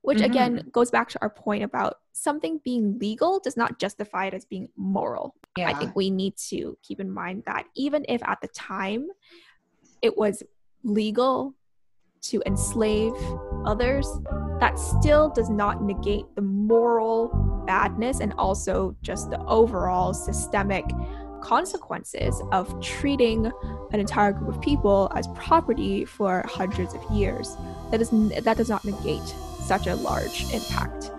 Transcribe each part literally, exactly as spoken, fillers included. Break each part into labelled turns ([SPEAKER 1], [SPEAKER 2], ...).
[SPEAKER 1] which again
[SPEAKER 2] Mm-hmm.
[SPEAKER 1] goes back to our point about something being legal does not justify it as being moral.
[SPEAKER 2] Yeah.
[SPEAKER 1] I think we need to keep in mind that even if at the time it was legal to enslave others, that still does not negate the moral badness and also just the overall systemic consequences of treating an entire group of people as property for hundreds of years. That is that does not negate such a large impact.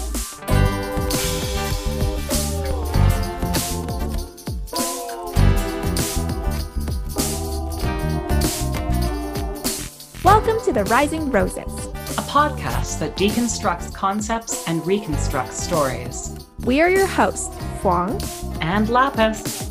[SPEAKER 1] Welcome to The Rising Roses,
[SPEAKER 2] a podcast that deconstructs concepts and reconstructs stories.
[SPEAKER 1] We are your hosts, Huang
[SPEAKER 2] and Lapis.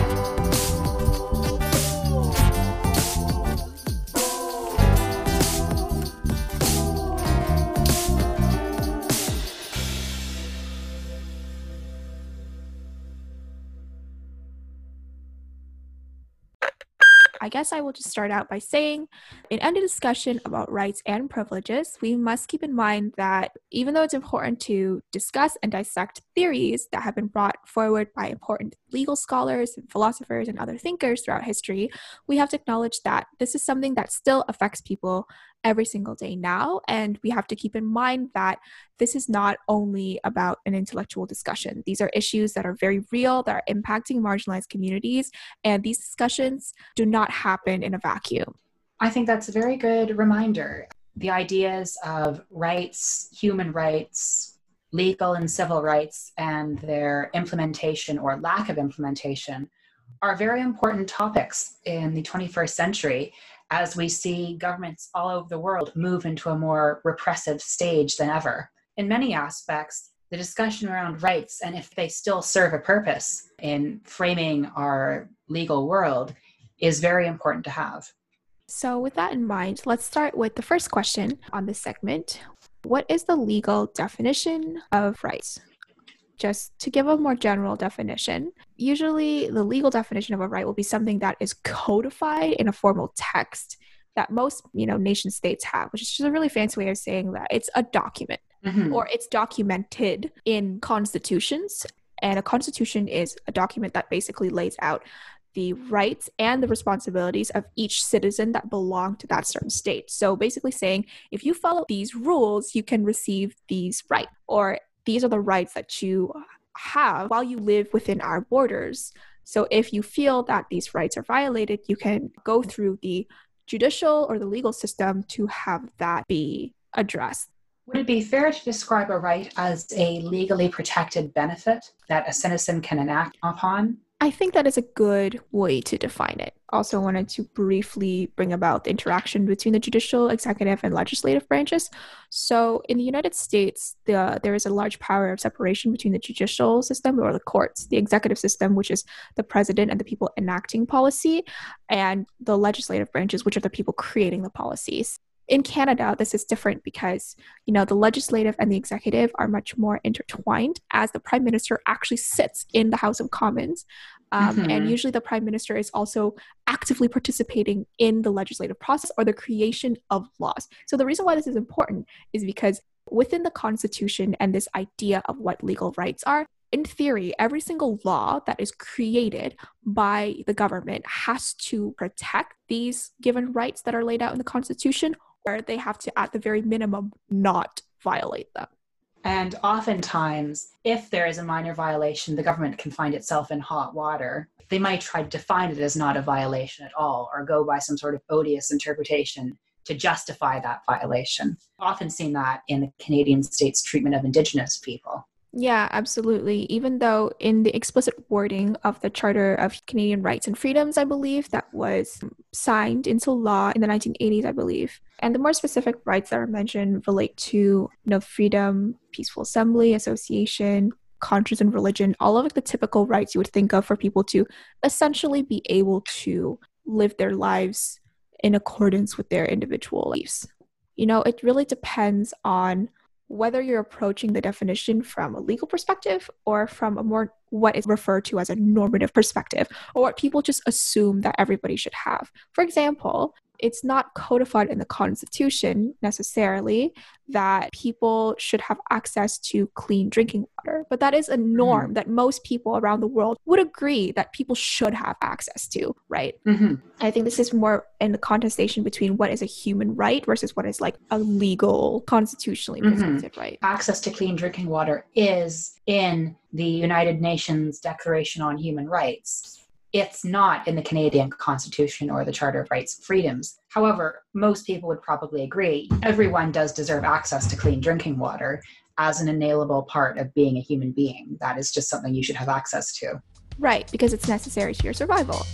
[SPEAKER 1] I guess I will just start out by saying, in any discussion about rights and privileges, we must keep in mind that even though it's important to discuss and dissect theories that have been brought forward by important legal scholars and philosophers and other thinkers throughout history, we have to acknowledge that this is something that still affects people every single day now, and we have to keep in mind that this is not only about an intellectual discussion. These are issues that are very real, that are impacting marginalized communities, and these discussions do not happen in a vacuum.
[SPEAKER 2] I think that's a very good reminder. The ideas of rights, human rights, legal and civil rights, and their implementation or lack of implementation are very important topics in the twenty-first century, as we see governments all over the world move into a more repressive stage than ever. In many aspects, the discussion around rights and if they still serve a purpose in framing our legal world is very important to have.
[SPEAKER 1] So with that in mind, let's start with the first question on this segment. What is the legal definition of rights? Just to give a more general definition, usually the legal definition of a right will be something that is codified in a formal text that most, you know, nation states have, which is just a really fancy way of saying that it's a document, mm-hmm. or it's documented in constitutions. And a constitution is a document that basically lays out the rights and the responsibilities of each citizen that belong to that certain state. So basically saying, if you follow these rules, you can receive these rights, or these are the rights that you have while you live within our borders. So if you feel that these rights are violated, you can go through the judicial or the legal system to have that be addressed.
[SPEAKER 2] Would it be fair to describe a right as a legally protected benefit that a citizen can enact upon?
[SPEAKER 1] I think that is a good way to define it. Also wanted to briefly bring about the interaction between the judicial, executive, and legislative branches. So in the United States, the, there is a large power of separation between the judicial system, or the courts, the executive system, which is the president and the people enacting policy, and the legislative branches, which are the people creating the policies. In Canada, this is different because, you know, the legislative and the executive are much more intertwined, as the Prime Minister actually sits in the House of Commons. Um, mm-hmm. And usually the Prime Minister is also actively participating in the legislative process or the creation of laws. So the reason why this is important is because within the Constitution and this idea of what legal rights are, in theory, every single law that is created by the government has to protect these given rights that are laid out in the Constitution, or they have to, at the very minimum, not violate them.
[SPEAKER 2] And oftentimes, if there is a minor violation, the government can find itself in hot water. They might try to define it as not a violation at all, or go by some sort of odious interpretation to justify that violation. Often seen that in the Canadian state's treatment of Indigenous people.
[SPEAKER 1] Yeah, absolutely. Even though in the explicit wording of the Charter of Canadian Rights and Freedoms, I believe, that was signed into law in the nineteen eighties, I believe. And the more specific rights that are mentioned relate to, you know, freedom, peaceful assembly, association, conscience and religion, all of the typical rights you would think of for people to essentially be able to live their lives in accordance with their individual beliefs. You know, it really depends on whether you're approaching the definition from a legal perspective or from a more what is referred to as a normative perspective, or what people just assume that everybody should have. For example, it's not codified in the Constitution necessarily that people should have access to clean drinking water. But that is a norm mm-hmm. that most people around the world would agree that people should have access to, right?
[SPEAKER 2] Mm-hmm.
[SPEAKER 1] I think this is more in the contestation between what is a human right versus what is like a legal, constitutionally protected mm-hmm. right.
[SPEAKER 2] Access to clean drinking water is in the United Nations Declaration on Human Rights. It's not in the Canadian Constitution or the Charter of Rights and Freedoms. However, most people would probably agree everyone does deserve access to clean drinking water as an inalienable part of being a human being. That is just something you should have access to.
[SPEAKER 1] Right, because it's necessary to your survival.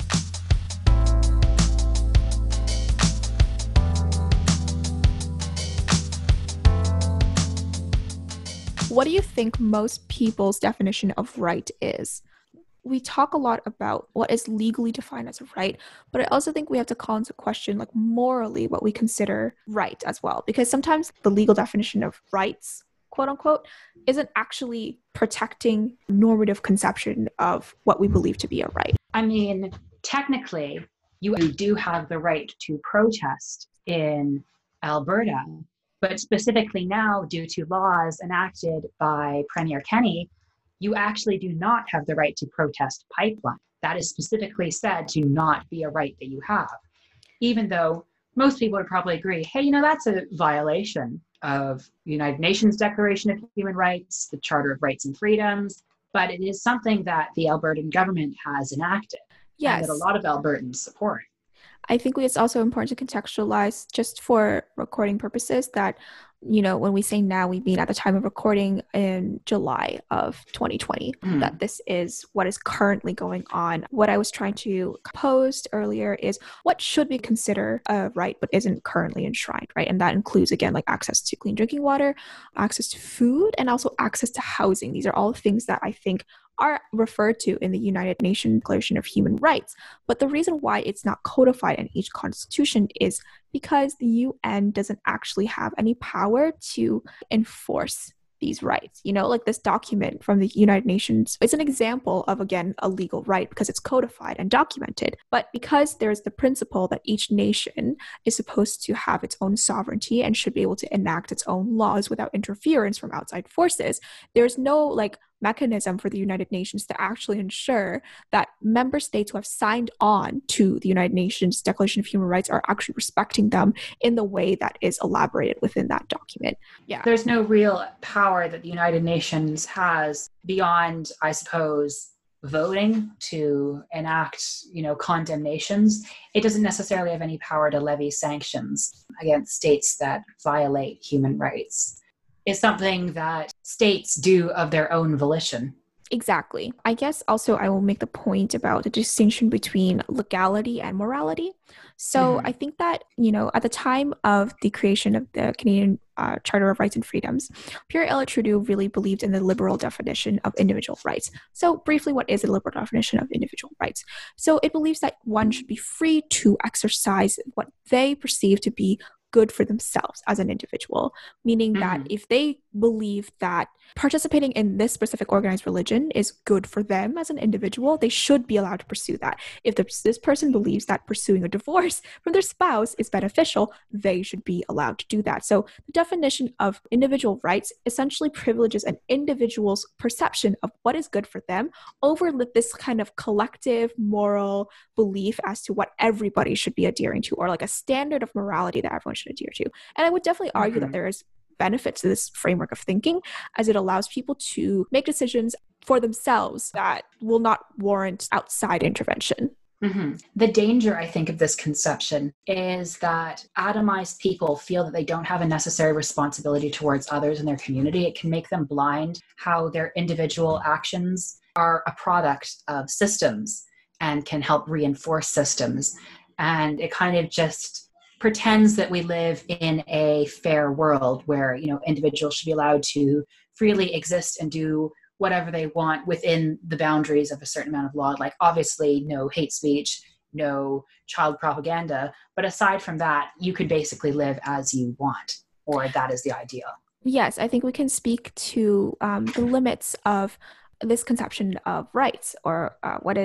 [SPEAKER 1] What do you think most people's definition of right is? We talk a lot about what is legally defined as a right, but I also think we have to call into question, like, morally what we consider right as well, because sometimes the legal definition of rights, quote unquote, isn't actually protecting normative conception of what we believe to be a right.
[SPEAKER 2] I mean, technically, you do have the right to protest in Alberta, but specifically now, due to laws enacted by Premier Kenney, you actually do not have the right to protest pipeline. That is specifically said to not be a right that you have. Even though most people would probably agree, hey, you know, that's a violation of the United Nations Declaration of Human Rights, the Charter of Rights and Freedoms, but it is something that the Albertan government has enacted.
[SPEAKER 1] Yes.
[SPEAKER 2] And that a lot of Albertans support.
[SPEAKER 1] I think it's also important to contextualize, just for recording purposes, that, you know, when we say now, we mean at the time of recording in July of twenty twenty, mm. that this is what is currently going on. What I was trying to pose earlier is what should we consider a right but isn't currently enshrined, right? And that includes, again, like access to clean drinking water, access to food, and also access to housing. These are all things that I think are referred to in the United Nations Declaration of Human Rights. But the reason why it's not codified in each constitution is because the U N doesn't actually have any power to enforce these rights. You know, like this document from the United Nations is an example of, again, a legal right because it's codified and documented. But because there's the principle that each nation is supposed to have its own sovereignty and should be able to enact its own laws without interference from outside forces, there's no like mechanism for the United Nations to actually ensure that member states who have signed on to the United Nations Declaration of Human Rights are actually respecting them in the way that is elaborated within that document. Yeah.
[SPEAKER 2] There's no real power that the United Nations has beyond, I suppose, voting to enact, you know, condemnations. It doesn't necessarily have any power to levy sanctions against states that violate human rights. Is something that states do of their own volition.
[SPEAKER 1] Exactly. I guess also I will make the point about the distinction between legality and morality. So mm-hmm. I think that, you know, at the time of the creation of the Canadian uh, Charter of Rights and Freedoms, Pierre Elliott Trudeau really believed in the liberal definition of individual rights. So briefly, what is a liberal definition of individual rights? So it believes that one should be free to exercise what they perceive to be good for themselves as an individual, meaning mm-hmm. that if they believe that participating in this specific organized religion is good for them as an individual, they should be allowed to pursue that. If this, this person believes that pursuing a divorce from their spouse is beneficial, they should be allowed to do that. So the definition of individual rights essentially privileges an individual's perception of what is good for them over this kind of collective moral belief as to what everybody should be adhering to, or like a standard of morality that everyone should adhere to. And I would definitely argue mm-hmm. that there is benefits to this framework of thinking, as it allows people to make decisions for themselves that will not warrant outside intervention.
[SPEAKER 2] Mm-hmm. The danger, I think, of this conception is that atomized people feel that they don't have a necessary responsibility towards others in their community. It can make them blind how their individual actions are a product of systems and can help reinforce systems. And it kind of just pretends that we live in a fair world where, you know, individuals should be allowed to freely exist and do whatever they want within the boundaries of a certain amount of law. Like, obviously, no hate speech, no child propaganda. But aside from that, you could basically live as you want, or that is the ideal.
[SPEAKER 1] Yes, I think we can speak to um, the limits of this conception of rights, or uh, what is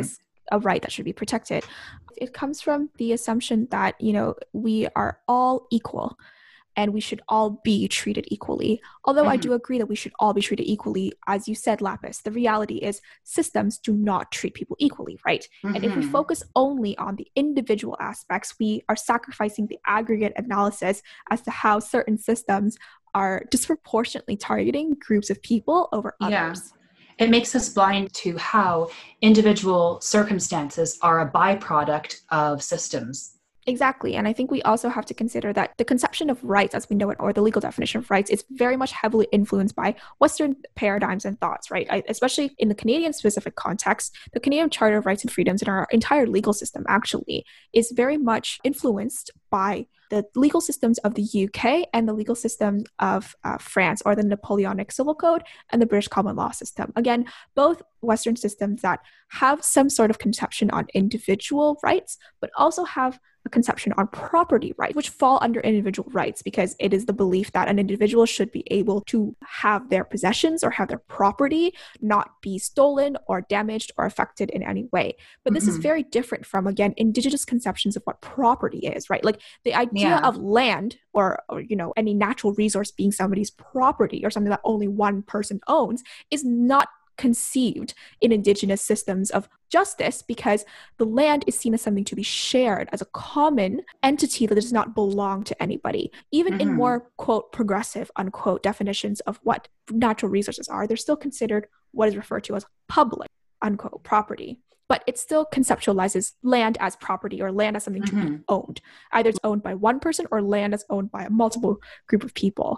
[SPEAKER 1] a right that should be protected. It comes from the assumption that, you know, we are all equal and we should all be treated equally. Although mm-hmm. I do agree that we should all be treated equally, as you said, Lapis, the reality is systems do not treat people equally, right? Mm-hmm. And if we focus only on the individual aspects, we are sacrificing the aggregate analysis as to how certain systems are disproportionately targeting groups of people over others.
[SPEAKER 2] Yeah. It makes us blind to how individual circumstances are a byproduct of systems.
[SPEAKER 1] Exactly. And I think we also have to consider that the conception of rights as we know it, or the legal definition of rights, is very much heavily influenced by Western paradigms and thoughts, right? I, especially in the Canadian specific context, the Canadian Charter of Rights and Freedoms and our entire legal system actually is very much influenced by the legal systems of the U K and the legal system of uh, France, or the Napoleonic Civil Code and the British Common Law system. Again, both Western systems that have some sort of conception on individual rights, but also have a conception on property rights, which fall under individual rights because it is the belief that an individual should be able to have their possessions or have their property not be stolen or damaged or affected in any way. But mm-hmm. this is very different from, again, indigenous conceptions of what property is, right? Like the idea yeah. of land or, or, you know, any natural resource being somebody's property or something that only one person owns is not conceived in indigenous systems of justice, because the land is seen as something to be shared, as a common entity that does not belong to anybody. Even mm-hmm. in more, quote, progressive, unquote, definitions of what natural resources are, they're still considered what is referred to as public, unquote, property. But it still conceptualizes land as property or land as something mm-hmm. to be owned. Either it's owned by one person or land is owned by a multiple group of people.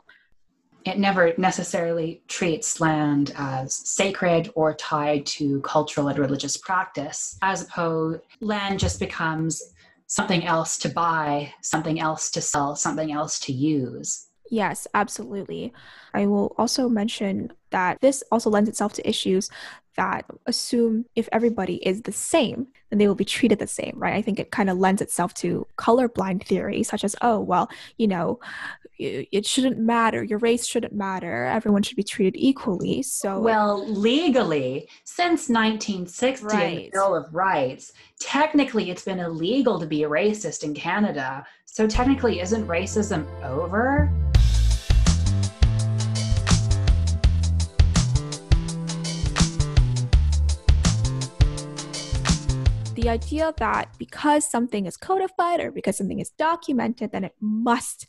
[SPEAKER 2] It never necessarily treats land as sacred or tied to cultural and religious practice. As opposed, land just becomes something else to buy, something else to sell, something else to use.
[SPEAKER 1] Yes, absolutely. I will also mention that this also lends itself to issues that assume if everybody is the same, then they will be treated the same, right? I think it kind of lends itself to colorblind theory, such as, oh, well, you know, it shouldn't matter. Your race shouldn't matter. Everyone should be treated equally. So,
[SPEAKER 2] well, legally, since nineteen sixty
[SPEAKER 1] right.
[SPEAKER 2] in the Bill of Rights, technically it's been illegal to be a racist in Canada. So technically, isn't racism over?
[SPEAKER 1] The idea that because something is codified or because something is documented, then it must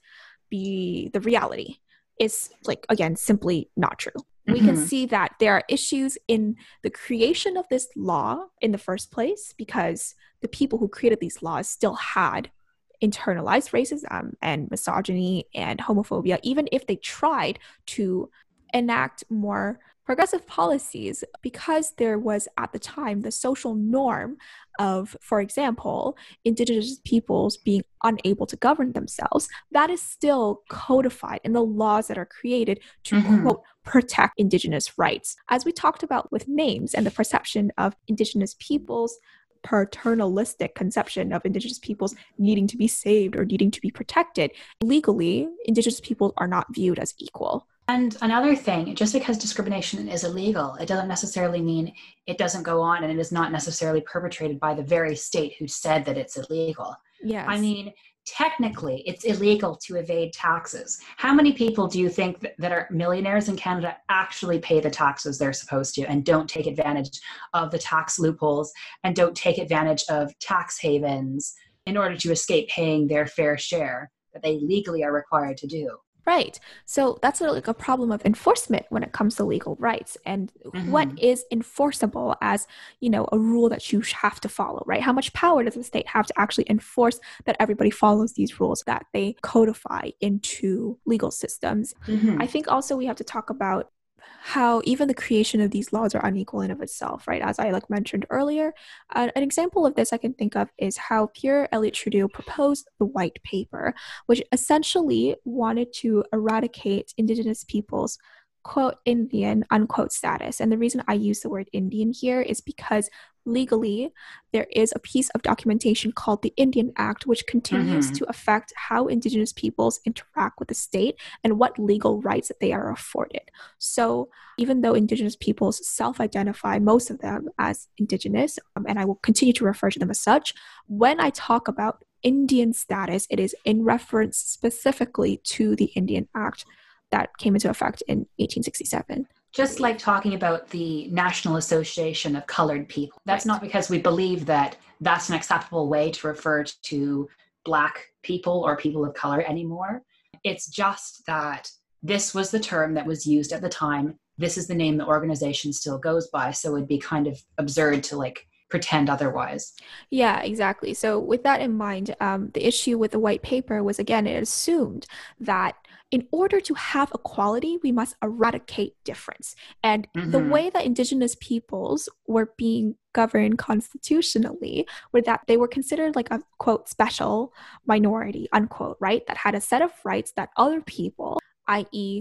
[SPEAKER 1] be the reality is, like, again, simply not true. Mm-hmm. We can see that there are issues in the creation of this law in the first place because the people who created these laws still had internalized racism and misogyny and homophobia, even if they tried to enact more progressive policies, because there was at the time the social norm of, for example, Indigenous peoples being unable to govern themselves. That is still codified in the laws that are created to, mm-hmm. quote, protect Indigenous rights. As we talked about with names and the perception of Indigenous peoples, paternalistic conception of Indigenous peoples needing to be saved or needing to be protected, legally, Indigenous peoples are not viewed as equal.
[SPEAKER 2] And another thing, just because discrimination is illegal, it doesn't necessarily mean it doesn't go on, and it is not necessarily perpetrated by the very state who said that it's illegal.
[SPEAKER 1] Yes.
[SPEAKER 2] I mean, technically, it's illegal to evade taxes. How many people do you think that, that are millionaires in Canada actually pay the taxes they're supposed to and don't take advantage of the tax loopholes and don't take advantage of tax havens in order to escape paying their fair share that they legally are required to do?
[SPEAKER 1] Right. So that's a, like a problem of enforcement when it comes to legal rights and mm-hmm. what is enforceable as, you know, a rule that you have to follow, right? How much power does the state have to actually enforce that everybody follows these rules that they codify into legal systems? Mm-hmm. I think also we have to talk about how even the creation of these laws are unequal in of itself, right? As I like mentioned earlier, uh, an example of this I can think of is how Pierre Elliott Trudeau proposed the White Paper, which essentially wanted to eradicate Indigenous peoples' quote Indian unquote status. And the reason I use the word Indian here is because legally, there is a piece of documentation called the Indian Act, which continues
[SPEAKER 2] Mm-hmm.
[SPEAKER 1] to affect how Indigenous peoples interact with the state and what legal rights that they are afforded. So even though Indigenous peoples self-identify, most of them, as Indigenous, um, and I will continue to refer to them as such, when I talk about Indian status, it is in reference specifically to the Indian Act that came into effect in eighteen sixty-seven.
[SPEAKER 2] Just like talking about the National Association of Colored People. That's
[SPEAKER 1] Right.
[SPEAKER 2] not because we believe that that's an acceptable way to refer to Black people or people of color anymore. It's just that this was the term that was used at the time. This is the name the organization still goes by. So it'd be kind of absurd to like pretend otherwise.
[SPEAKER 1] Yeah, exactly. So, with that in mind, um, the issue with the white paper was, again, it assumed that in order to have equality, we must eradicate difference. And the
[SPEAKER 2] Mm-hmm.
[SPEAKER 1] way that Indigenous peoples were being governed constitutionally were that they were considered like a quote special minority, unquote, right? That had a set of rights that other people, i e,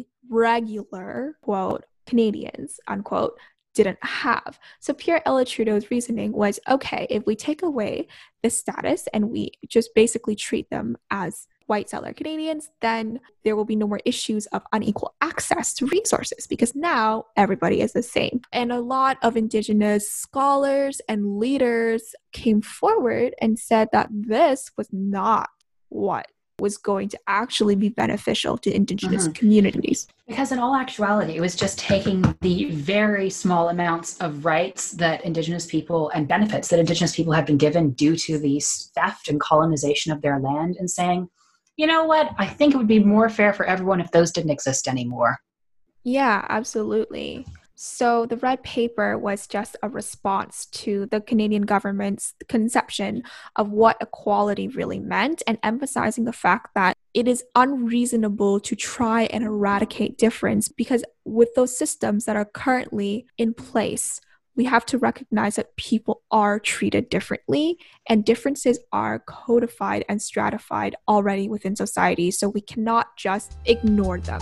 [SPEAKER 1] regular quote Canadians, unquote, didn't have. So Pierre Elliott Trudeau's reasoning was, okay, if we take away this status and we just basically treat them as white settler Canadians, then there will be no more issues of unequal access to resources because now everybody is the same. And a lot of Indigenous scholars and leaders came forward and said that this was not what was going to actually be beneficial to Indigenous
[SPEAKER 2] Mm-hmm.
[SPEAKER 1] communities.
[SPEAKER 2] Because in all actuality, it was just taking the very small amounts of rights that Indigenous people and benefits that Indigenous people have been given due to the theft and colonization of their land and saying, you know what, I think it would be more fair for everyone if those didn't exist anymore.
[SPEAKER 1] Yeah, absolutely. So the red paper was just a response to the Canadian government's conception of what equality really meant and emphasizing the fact that it is unreasonable to try and eradicate difference because with those systems that are currently in place, we have to recognize that people are treated differently and differences are codified and stratified already within society. So we cannot just ignore them.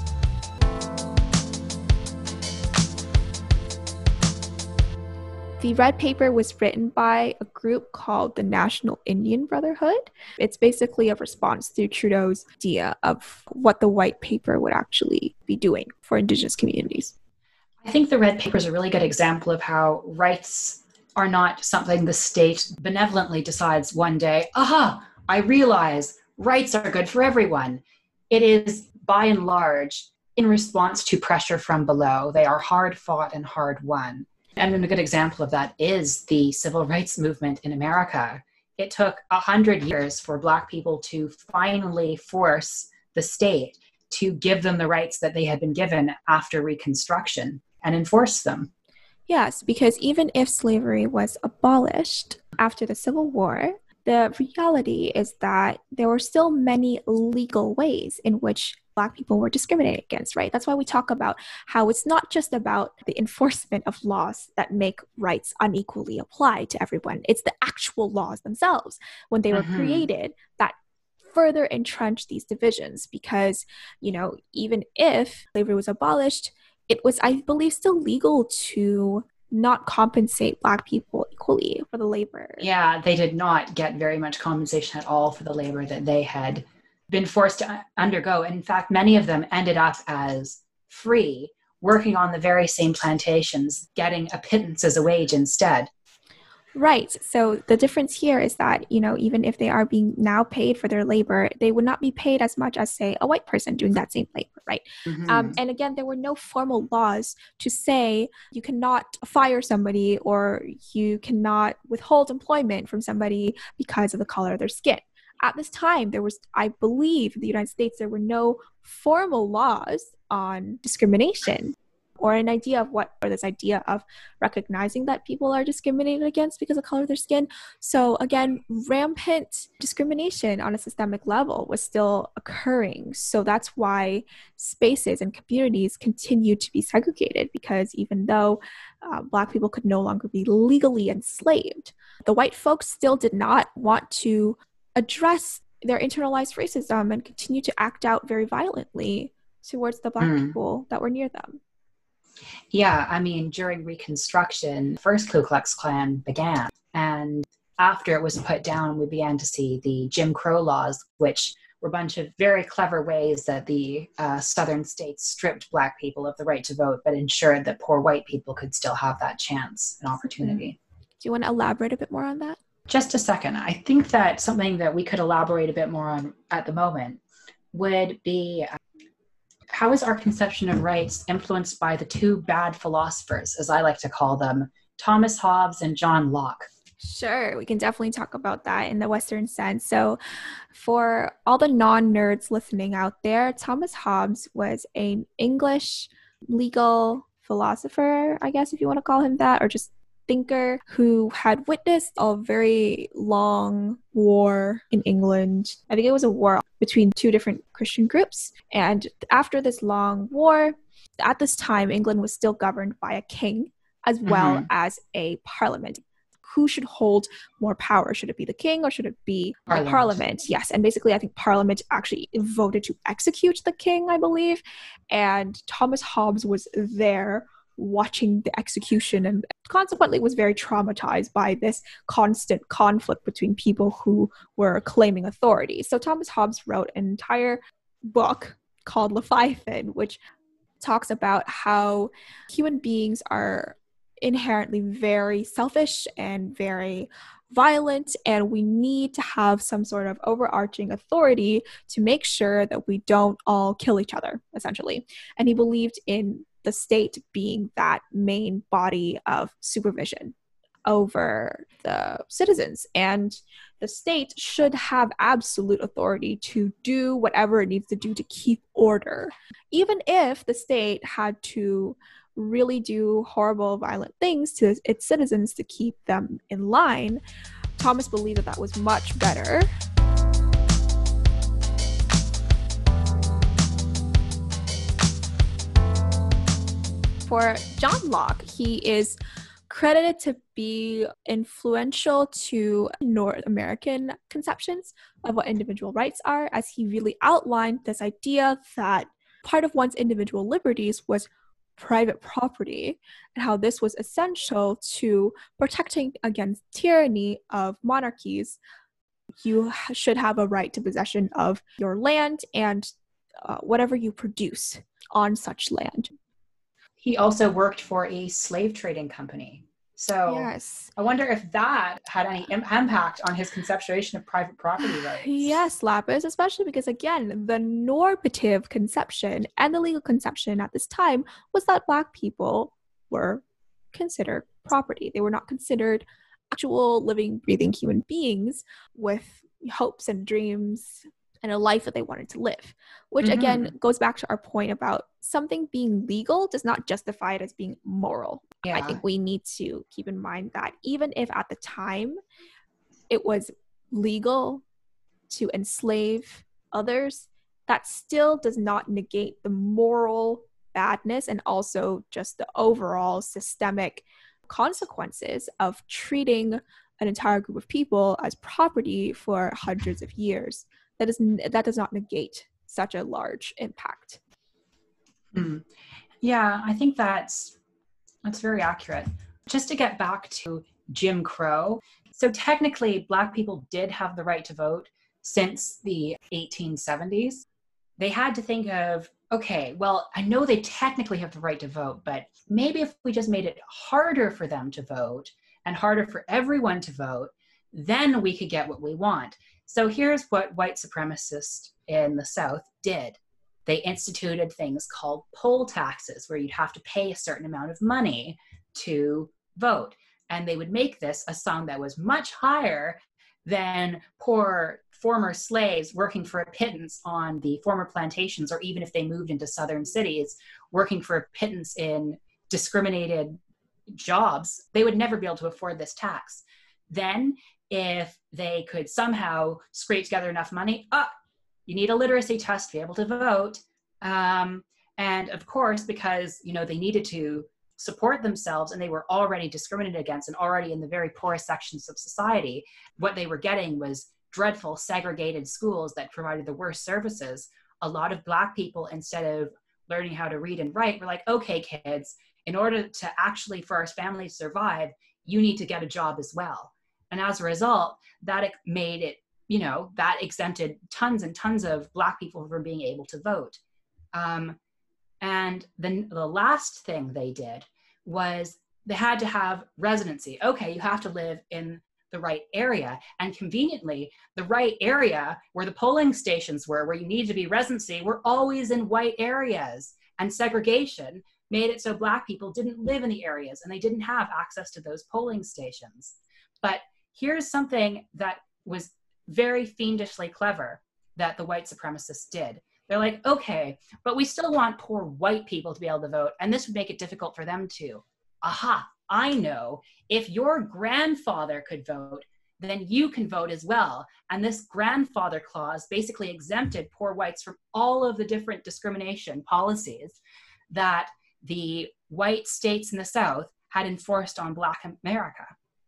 [SPEAKER 1] The red paper was written by a group called the National Indian Brotherhood. It's basically a response to Trudeau's idea of what the white paper would actually be doing for Indigenous communities.
[SPEAKER 2] I think the red paper is a really good example of how rights are not something the state benevolently decides one day, aha, I realize rights are good for everyone. It is, by and large, in response to pressure from below. They are hard fought and hard won. And a good example of that is the civil rights movement in America. It took a hundred years for Black people to finally force the state to give them the rights that they had been given after Reconstruction and enforce them.
[SPEAKER 1] Yes, because even if slavery was abolished after the Civil War, the reality is that there were still many legal ways in which Black people were discriminated against, right? That's why we talk about how it's not just about the enforcement of laws that make rights unequally applied to everyone. It's the actual laws themselves, when they were
[SPEAKER 2] Mm-hmm.
[SPEAKER 1] created, that further entrench these divisions because, you know, even if slavery was abolished, it was, I believe, still legal to not compensate Black people equally for the labor.
[SPEAKER 2] Yeah, they did not get very much compensation at all for the labor that they had been forced to undergo. And in fact, many of them ended up as free, working on the very same plantations, getting a pittance as a wage instead.
[SPEAKER 1] Right. So the difference here is that, you know, even if they are being now paid for their labor, they would not be paid as much as, say, a white person doing that same labor, right?
[SPEAKER 2] Mm-hmm.
[SPEAKER 1] Um, and again, there were no formal laws to say you cannot fire somebody or you cannot withhold employment from somebody because of the color of their skin. At this time, there was, I believe, in the United States, there were no formal laws on discrimination or an idea of what, or this idea of recognizing that people are discriminated against because of the color of their skin. So again, rampant discrimination on a systemic level was still occurring. So that's why spaces and communities continue to be segregated because even though uh, Black people could no longer be legally enslaved, the white folks still did not want to address their internalized racism and continue to act out very violently towards the Black
[SPEAKER 2] Mm.
[SPEAKER 1] people that were near them.
[SPEAKER 2] Yeah, I mean, during Reconstruction, the first Ku Klux Klan began. And after it was put down, we began to see the Jim Crow laws, which were a bunch of very clever ways that the uh, southern states stripped Black people of the right to vote, but ensured that poor white people could still have that chance and
[SPEAKER 1] Mm.
[SPEAKER 2] opportunity.
[SPEAKER 1] Do you want to elaborate a bit more on that?
[SPEAKER 2] Just a second. I think that something that we could elaborate a bit more on at the moment would be uh, how is our conception of rights influenced by the two bad philosophers, as I like to call them, Thomas Hobbes and John Locke?
[SPEAKER 1] Sure, we can definitely talk about that in the Western sense. So, for all the non nerds listening out there, Thomas Hobbes was an English legal philosopher, I guess, if you want to call him that, or just thinker who had witnessed a very long war in England. I think it was a war between two different Christian groups. And after this long war, at this time, England was still governed by a king as well
[SPEAKER 2] Mm-hmm.
[SPEAKER 1] as a parliament. Who should hold more power? Should it be the king or should it be the
[SPEAKER 2] Parliament.
[SPEAKER 1] parliament? Yes. And basically, I think parliament actually voted to execute the king, I believe. And Thomas Hobbes was there watching the execution and consequently was very traumatized by this constant conflict between people who were claiming authority. So Thomas Hobbes wrote an entire book called Leviathan, which talks about how human beings are inherently very selfish and very violent, and we need to have some sort of overarching authority to make sure that we don't all kill each other, essentially. And he believed in the state being that main body of supervision over the citizens, and the state should have absolute authority to do whatever it needs to do to keep order, even if the state had to really do horrible, violent things to its citizens to keep them in line. Thomas believed that that was much better. For John Locke, he is credited to be influential to North American conceptions of what individual rights are, as he really outlined this idea that part of one's individual liberties was private property, and how this was essential to protecting against tyranny of monarchies. You should have a right to possession of your land and uh, whatever you produce on such land.
[SPEAKER 2] He also worked for a slave trading company. So
[SPEAKER 1] yes.
[SPEAKER 2] I wonder if that had any im- impact on his conceptualization of private property rights.
[SPEAKER 1] Yes, Lapis, especially because, again, the normative conception and the legal conception at this time was that Black people were considered property. They were not considered actual living, breathing human beings with hopes and dreams and a life that they wanted to live, which mm-hmm. again goes back to our point about something being legal does not justify it as being moral. Yeah. I think we need to keep in mind that even if at the time it was legal to enslave others, that still does not negate the moral badness and also just the overall systemic consequences of treating an entire group of people as property for hundreds of years. That is that does not negate such a large impact.
[SPEAKER 2] Mm. Yeah, I think that's that's very accurate. Just to get back to Jim Crow, so technically Black people did have the right to vote since the eighteen seventies. They had to think of, okay, well, I know they technically have the right to vote, but maybe if we just made it harder for them to vote and harder for everyone to vote, then we could get what we want. So here's what white supremacists in the South did. They instituted things called poll taxes, where you'd have to pay a certain amount of money to vote. And they would make this a sum that was much higher than poor former slaves working for a pittance on the former plantations, or even if they moved into southern cities, working for a pittance in discriminated jobs. They would never be able to afford this tax. Then if they could somehow scrape together enough money, oh, you need a literacy test to be able to vote. Um, and of course, because, you know, they needed to support themselves and they were already discriminated against and already in the very poorest sections of society, what they were getting was dreadful segregated schools that provided the worst services. A lot of Black people, instead of learning how to read and write, we're like, okay, kids, in order to actually, for our family to survive, you need to get a job as well. And as a result, that made it, you know, that exempted tons and tons of Black people from being able to vote. Um, and then the last thing they did was they had to have residency. Okay, you have to live in the right area. And conveniently, the right area where the polling stations were, where you needed to be residency, were always in white areas. And segregation made it so Black people didn't live in the areas and they didn't have access to those polling stations. But here's something that was very fiendishly clever that the white supremacists did. They're like, okay, but we still want poor white people to be able to vote, and this would make it difficult for them too. Aha, I know. If your grandfather could vote, then you can vote as well. And this grandfather clause basically exempted poor whites from all of the different discrimination policies that the white states in the South had enforced on Black America.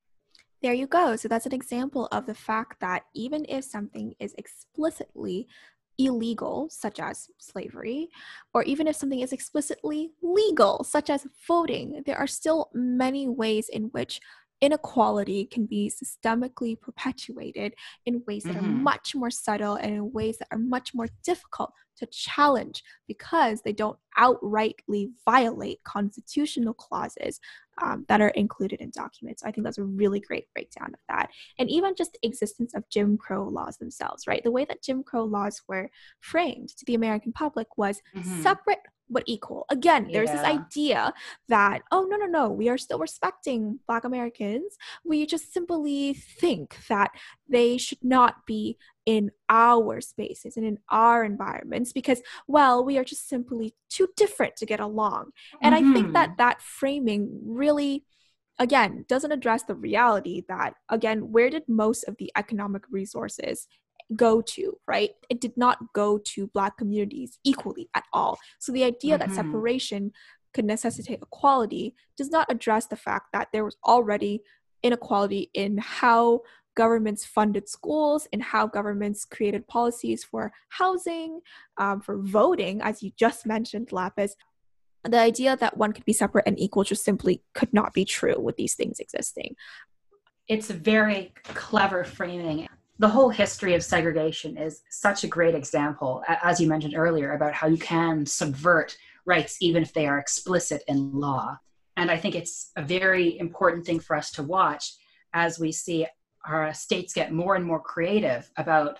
[SPEAKER 1] There you go. So that's an example of the fact that even if something is explicitly illegal, such as slavery, or even if something is explicitly legal, such as voting, there are still many ways in which inequality can be systemically perpetuated in ways that mm-hmm. are much more subtle and in ways that are much more difficult to challenge because they don't outrightly violate constitutional clauses um, that are included in documents. I think that's a really great breakdown of that. And even just the existence of Jim Crow laws themselves, right? The way that Jim Crow laws were framed to the American public was mm-hmm. separate but equal. Again, yeah. there's this idea that, oh, no, no, no, we are still respecting Black Americans. We just simply think that they should not be in our spaces and in our environments because, well, we are just simply too different to get along. And mm-hmm. I think that that framing really, again, doesn't address the reality that, again, where did most of the economic resources go to, right? It did not go to Black communities equally at all. So the idea mm-hmm. that separation could necessitate equality does not address the fact that there was already inequality in how governments funded schools, in how governments created policies for housing, um, for voting, as you just mentioned, Lapis. The idea that one could be separate and equal just simply could not be true with these things existing.
[SPEAKER 2] It's a very clever framing. The whole history of segregation is such a great example, as you mentioned earlier, about how you can subvert rights even if they are explicit in law. And I think it's a very important thing for us to watch as we see our states get more and more creative about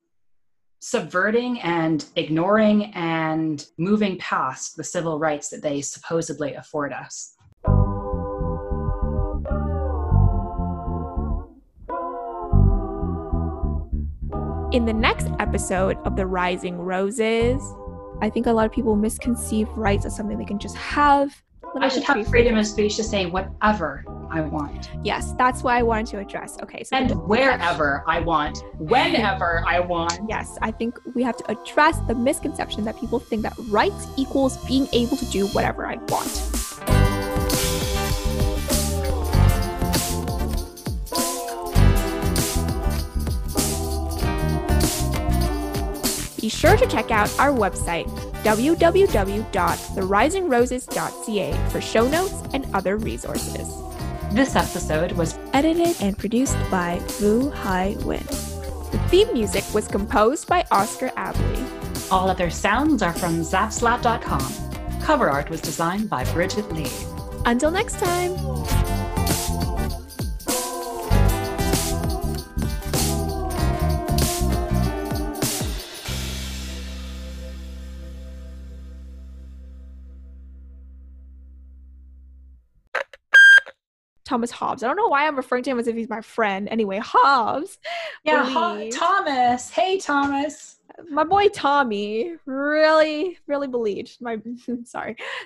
[SPEAKER 2] subverting and ignoring and moving past the civil rights that they supposedly afford us.
[SPEAKER 1] In the next episode of The Rising Roses, I think a lot of people misconceive rights as something they can just have.
[SPEAKER 2] I should have freedom of speech to say whatever I want.
[SPEAKER 1] Yes, that's what I wanted to address. Okay, so
[SPEAKER 2] and wherever I want, whenever I want.
[SPEAKER 1] Yes, I think we have to address the misconception that people think that rights equals being able to do whatever I want. Be sure to check out our website, w w w dot the rising roses dot c a, for show notes and other resources.
[SPEAKER 2] This episode was
[SPEAKER 1] edited and produced by Vu Hai Win. The theme music was composed by Oscar Abley.
[SPEAKER 2] All other sounds are from zapslat dot com. Cover art was designed by Bridget Lee.
[SPEAKER 1] Until next time! Thomas Hobbes. I don't know why I'm referring to him as if he's my friend. Anyway, Hobbes.
[SPEAKER 2] Yeah, Ho- Thomas. Hey, Thomas.
[SPEAKER 1] My boy Tommy really, really believed. My sorry.